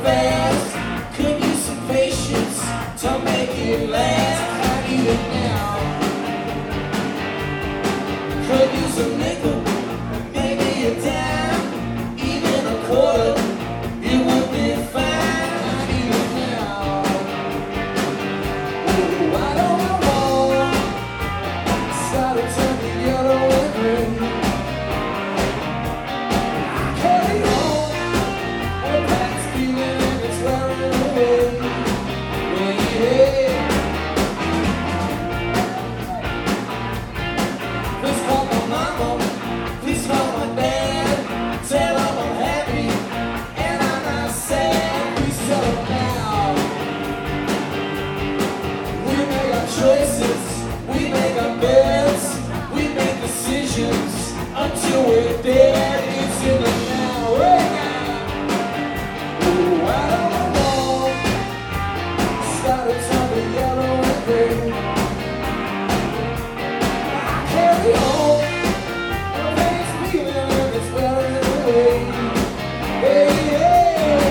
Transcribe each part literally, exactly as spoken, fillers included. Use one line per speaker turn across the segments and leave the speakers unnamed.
fast. Could use some patience to make it last. I need it now. Could use a nickel, maybe a dime, even a quarter. It would be fine. I need it now. Oh, why don't I want? Started turning yellow and green. I carry on, the past feeling and it's wearing away. Yeah, yeah. Please call my mama, please call my dad. Tell them I'm happy and I'm not sad. Please tell them now. We make our choices, we make our beds, we make decisions until we're dead. It's in the now, right now. Ooh, I don't know. Started turning yellow and gray. I carry on, the pain's feeling and it's wearing away. Hey, yeah.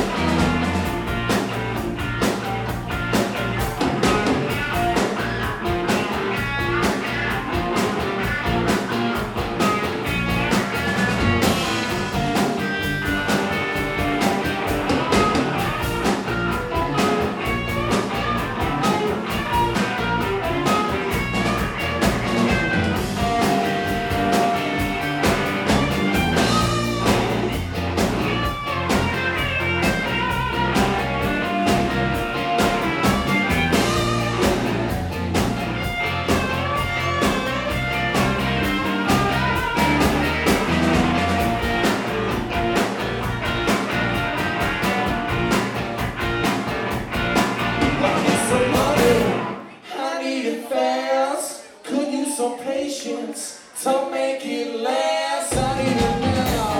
Some patience to make it last. I need it now.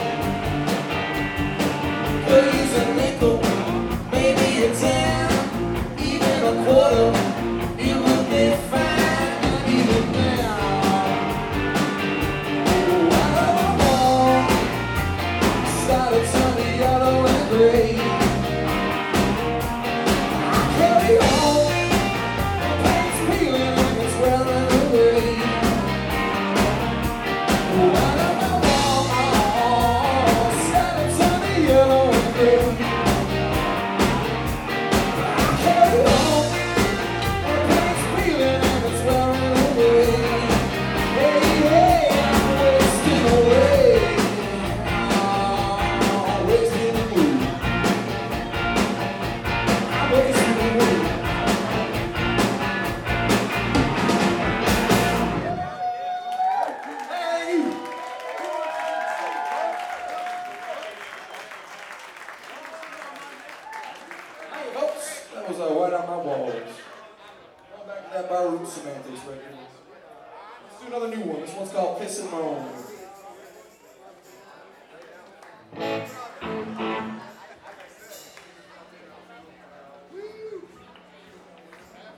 Could use a nickel, maybe a dime, even a quarter. It would be fine. I need it now. Oh, I don't know. Started turning yellow and gray. I carry on. The pain's peeling and it's wearing away. That was uh, White on My Walls. Going back to that Baruch Semantics right here. Let's do another new one. This one's called Piss and Moan.